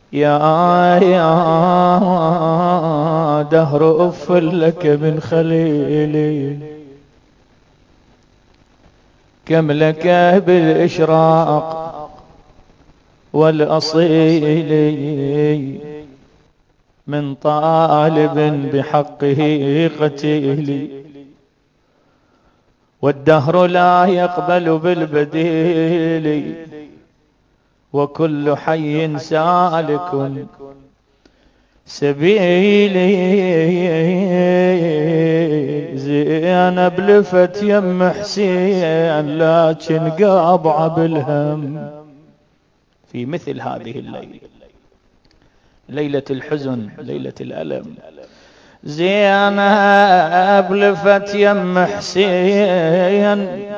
يا دهر أف لك من خليلي، كم لك بالإشراق والأصيل من طالب بحقه قتيل، والدهر لا يقبل بالبديل، وكل حي سالك سبيلي. زينب لفت يم حسين لكن قابعة بالهم في مثل هذه الليلة، ليلة الحزن، ليلة الألم. زينب لفت يم حسين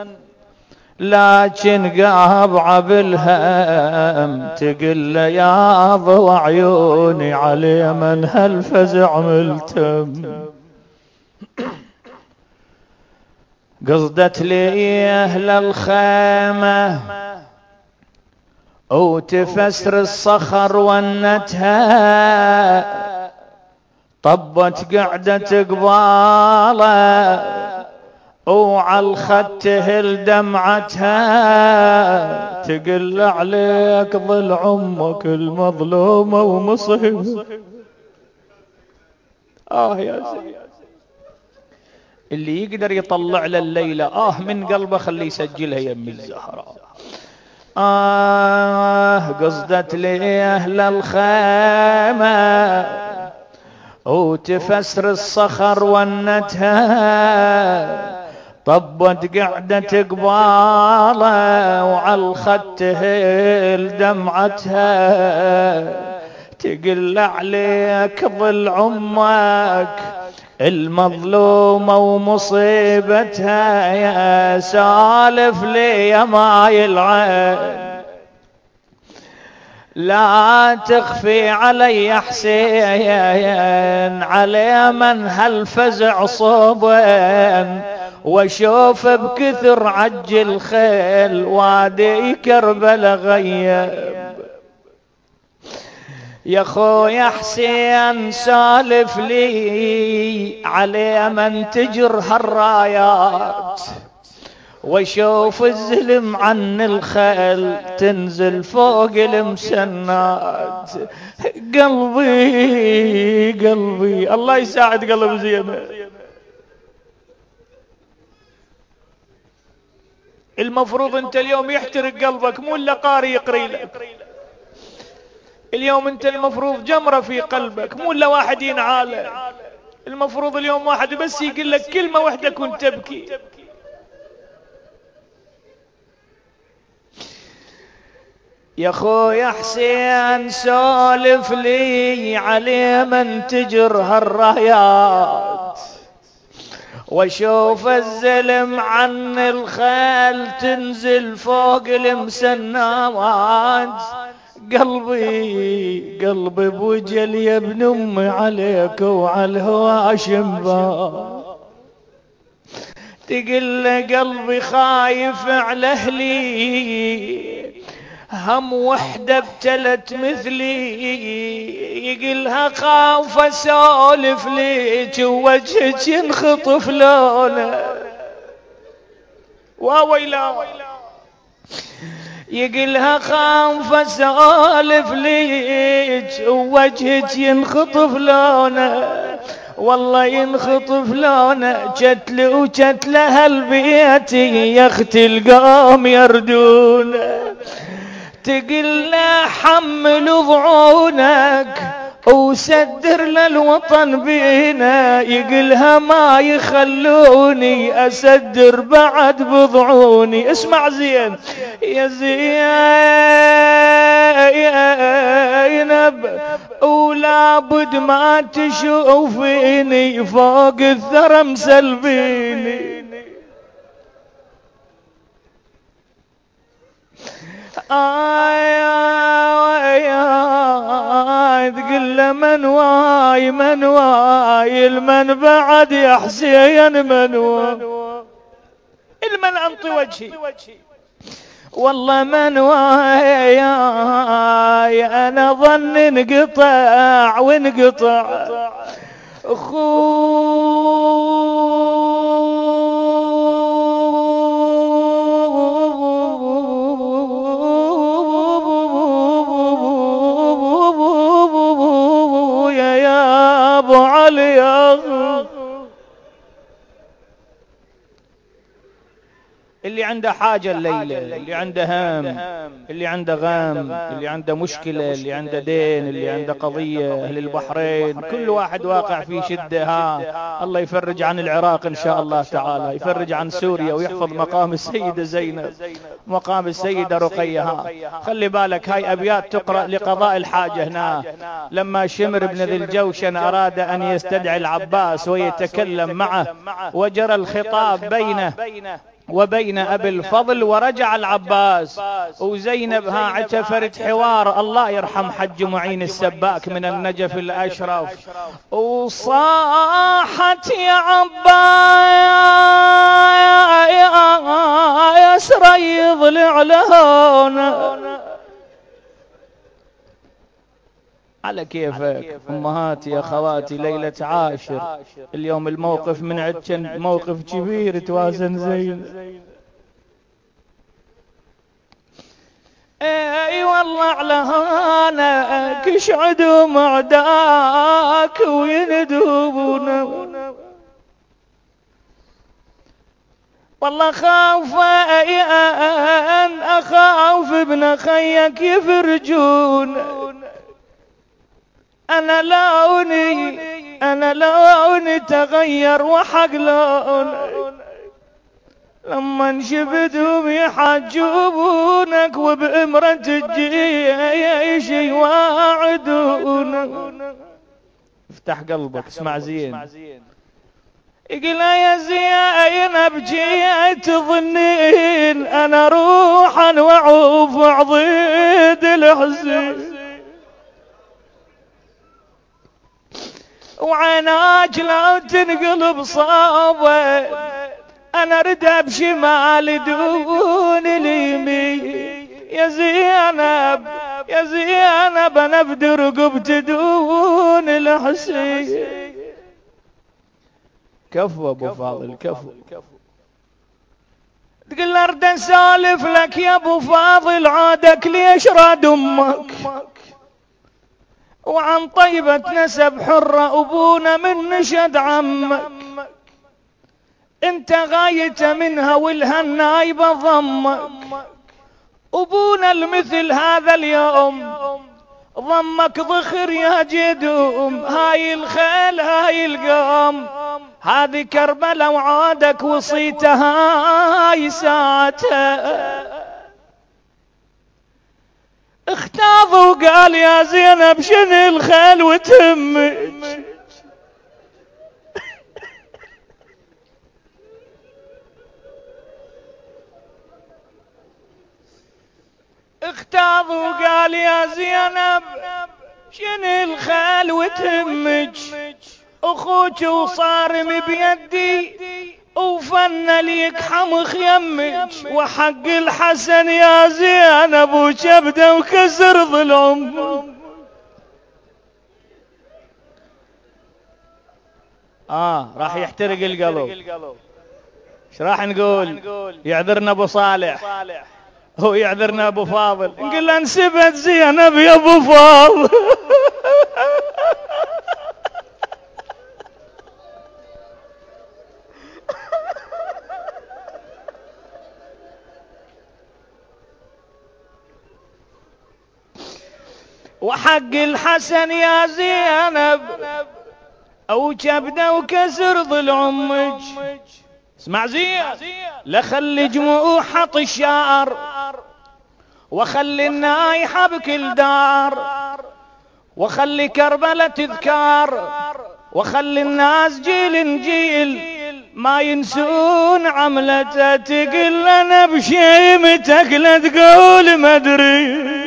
لكن قابعة بالهم، تقل يا ضو عيوني علي من هالفزع ملتم. قصدت لي أهل الخيمة وتفسر الصخر ونتها، طبت قعدة قباله وعلى الخد تهل دمعتها، تقل عليك ظل عمك المظلومة ومصيبة. يا سيدي، اللي يقدر يطلع لليلة من قلبه خليه يسجلها يم الزهراء. قصدت لي أهل الخيمة وتفسر الصخر ونتها، طبت قعدة قباله وعلى الخد تهل دمعتها، تقل عليك ظل عمك المظلومة ومصيبتها. يا سالف لي يا ماي العين لا تخفي علي حسين، علي من هالفزع صوبين، واشوف بكثر عج الخيل وادي كربلا غيب. يا خويا حسين سالف لي علي من تجر هالرايات، واشوف الزلم عن الخيل تنزل فوق المسنات. قلبي الله يساعد قلب زينب. المفروض انت اليوم يحترق قلبك، مو الا قاري يقري لك. اليوم انت المفروض جمرة في قلبك، مو الا واحد ينعاله. المفروض اليوم واحد بس يقول لك كلمة واحدة كنت تبكي. يا خويا حسين سولف لي علي من تجر هالرايات، واشوف الزلم عن الخيل تنزل فوق المسنامات. قلبي بوجل يا ابن امي عليك وعلى الهواشم تقل قلبي خايف على اهلي، هم وحدة ابتلت مثلي، يقلها خاف اسولف ليك ووجهك ينخطف لونه. وويلا يقلها خاف اسولف ليك ووجهك ينخطف لونه، والله ينخطف لونه. جتل وجتل هالبيت يا اختي القوم يردون، تقلنا حمل ضعونك وسدر للوطن بينا، يقلها ما يخلوني اسدر بعد بضعوني. اسمع زين يا زينب، ولا بد ما تشوفيني فوق الثرى مسلبيني. تقول له من واي المن بعد يا حسين من واي المن انطي وجهي والله من وياي انا ظن انقطع وانقطع يا ابو علي. اللي عنده حاجة الليلة، اللي عنده هام، اللي عنده غام، اللي عنده مشكلة، اللي عنده دين، اللي عنده قضية، أهل البحرين كل واحد واقع في شدة. الله يفرج عن العراق إن شاء الله تعالى، يفرج عن سوريا ويحفظ مقام السيدة زينب، مقام السيدة رقية. خلي بالك هاي أبيات تقرأ لقضاء الحاجة هنا. لما شمر بن ذي الجوشن أراد أن يستدعي العباس ويتكلم معه، وجرى الخطاب بينه وبين أبي الفضل، ورجع العباس وزينب اعتفرت حوار. الله يرحم حج معين السباك من النجف الأشرف، وصاحت يا عباس ريض العلون. على كيفك أمهاتي يا خواتي، ليلة عاشر اليوم الموقف من عدشن موقف كبير توازن زين. اي والله على هانا كشعدوا معداك ويندوبونا، والله خاف ان اخاف ابن خيك يفرجون. أنا لوني تغير وحق لون، لما انشبتهم يحجبونك وبإمرة الجيش يواعدونك. افتح قلبك اسمع زين. يقول يا زينب جيت ظنين أنا روحا وعوف عضيد الحزين، وعيناك لو تنقلب صوبه انا ردها بشمال دون اليمين. يا زينب يا زينب انا بدي رقبت دون الحسين. كفو ابو فاضل كفو. تقول ارد اسولف لك يا ابو فاضل عادك ليش راد امك، وعن طيبة نسب حرة أبونا من نشد عمك، انت غايت منها والهالنايبة ضمك. أبونا المثل هذا اليوم ضمك ضخر يا جدوم، هاي الخيل هاي القوم، هذه كربلة وعادك وصيتها هاي ساعتها. اختاض وقال يا زينب شن الخيل وتمك، اختاض وقال يا زينب شن الخيل وتمك، اخوك وصارم بيدي وفن ليك حمخ يمك، وحق الحسن يا زينب وشبده وكسر ظلم. راح يحترق القلب. ايش راح نقول؟ يعذرنا ابو صالح، هو يعذرنا ابو فاضل، نقول له انسبت زينب يا ابو فاضل. وحق الحسن يا زينب او كبده وكسر ضلع امك. اسمع زين، لخلي جموع حط الشعر وخلي النايحة بكل دار، وخلي كربلة تذكار، وخلي الناس جيل جيل ما ينسون عملته. تقل انا بشيمتك لا تقول ما ادري.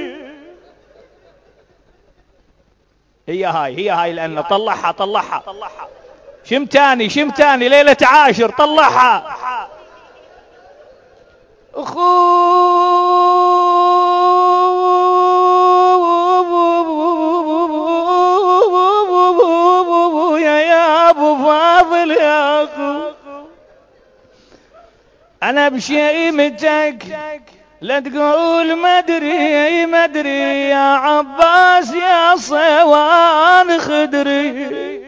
هي هاي لأن طلعها شم تاني ليلة عاشر طلعها. أخوك البطل يا أخو. أنا بشيمتك لا تقول مدري مدري يا عباس يا صوان خدري.